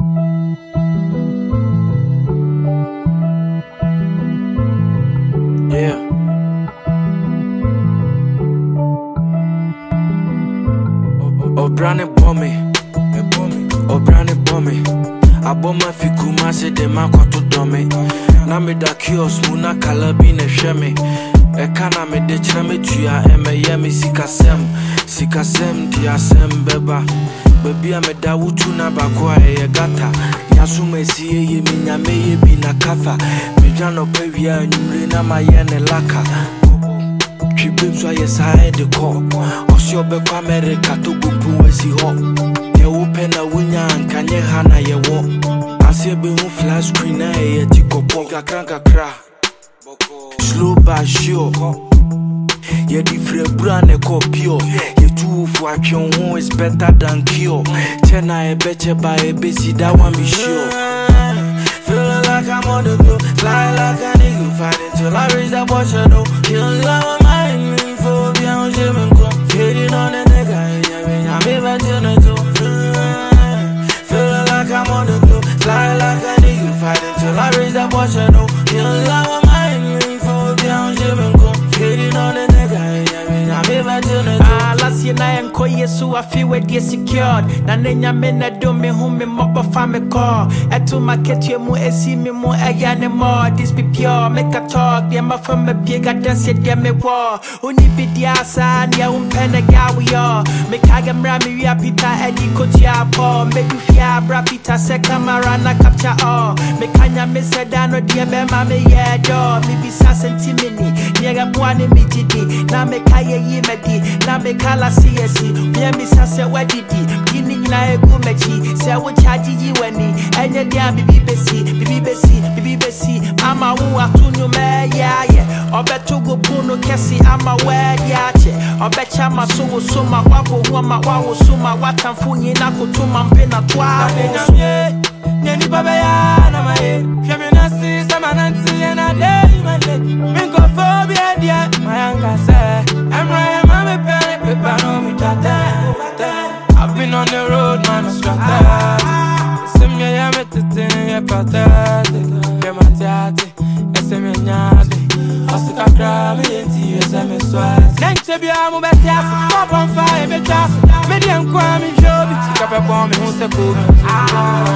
Yeah. Oh, Brownie Bommy. Oh, Brownie Bommy. Aboma fikuma se de makwato dome. Na me da kiosk muna kalabi ne hweme. E kana me de chira me tua emeye me sikasem di asem beba. Baby me da wutu na bakwa e gata. Yasuma si ye mi nyame ye bi na kafa. Me dwano pa wia anwure na maye ne laka. Tribute so yes I the call. Osio be kwa America to gumpu wesi ho. Ye upe na wunya nkanye hana ye wo. Ase be hu flash screen na ye tikopo kakra. Slow but sure. Ye di frebra ne kopio. Ye tu fu atwon ho is better than cure. Tena e beche ba e besi that one be sure. Feeling like I'm on the go, fly like a nigga, fighting till I reach that portion. No, killing my mind, me for beyond Jimmy Come. Hitting on the nigga, I'm even till the two. Feeling like I'm on the go, fly like a nigga, fighting till I reach that portion. No, killing my mind, me for beyond Jimmy Come. Hitting on the nigga, I'm even till the two. Last year I am koye so I feel where they secured. Na nenya me na do me home me mob fa me call. Eto market you mu esi me mu eya ne more. This be pure make a talk. Dem ma from me big at dance dem me war. Oni be dia san ya umpene ga we are. Me kage mra me wi apita edi kotia po. Me du fia bra pita se camera na capture all. Me kanya me sedano dia be ma me ye do. Me bi sa sentimini. Niega bwane mi didi. Na me kaye yi me di. Na me kala CSC, me mi sase wadidi, kini nyina egu mechi, se wo charge yi wani, enye dia bibi besi, ama wo atunyo me ya ye, obeto go puno kesi ama we ya che, obecha maso wo soma wabo hu ama wawo soma watamfu nyina kutuma mpena twa Neni baba ya na mae, shame na si sama nanti na day male, minko phobia dia, mayanga se, emra mame pe. I've been on the road, man, I'm strategic. Send me a meeting, a pathetic. Get my daddy, send me a nyadi. I stick a crab in tears, and me sweat. Thanks to be a mobile gas, pop on fire, me just. Medium crime in job, stick up a bomb, who's a cool.